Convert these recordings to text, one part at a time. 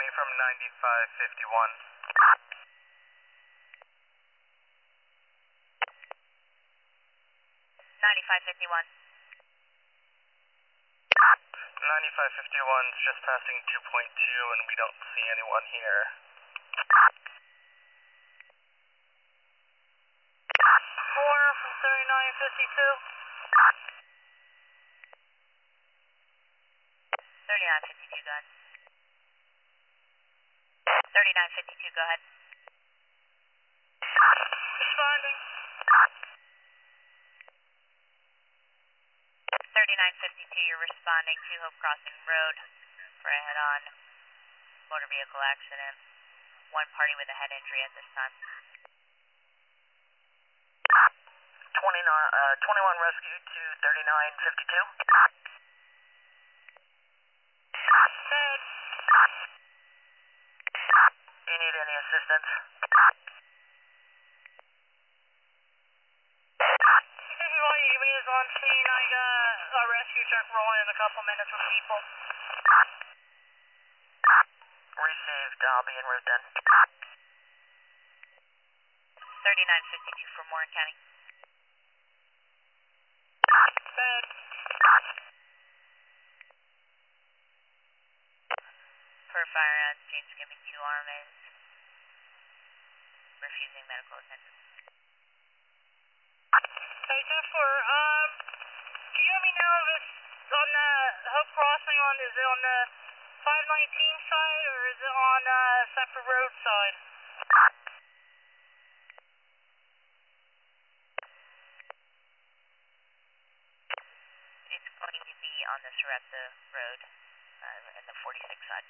County from 9551. 9551. 9551 is just passing 2.2 and we don't see anyone here. 4 from 3952. 3952, go ahead. 3952, go ahead. Responding. 3952, you're responding to Hope Crossing Road for a head-on motor vehicle accident. One party with a head injury at this time. 21 rescue to 3952. Bed. Do you need any assistance? CCYEV is on scene. I got a rescue truck rolling in a couple minutes with people. Received, I'll be en route then. 3952 for Warren County. Bed. Per firearm, James giving 2 armies. Refusing medical attention. Hey, 10-4, can you let me know if it's on the Hope Crossing is it on the 519 side or is it on separate road side? It's going to be on the Sarepta Road in the 46 side.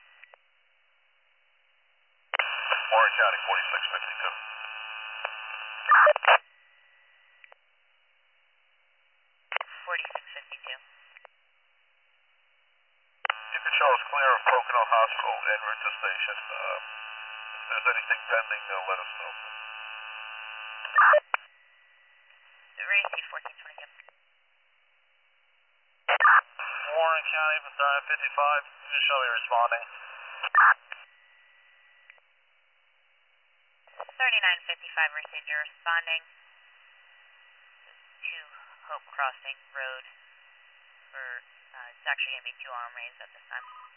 Warren County 4652. 4652. You can show us clear of Pocono Hospital en route to station. If there's anything pending, let us know. Race 1422. Warren County from 3555, just show me responding. 3955 received your responding to Hope Crossing Road for it's actually going to be 2 arm raised at this time.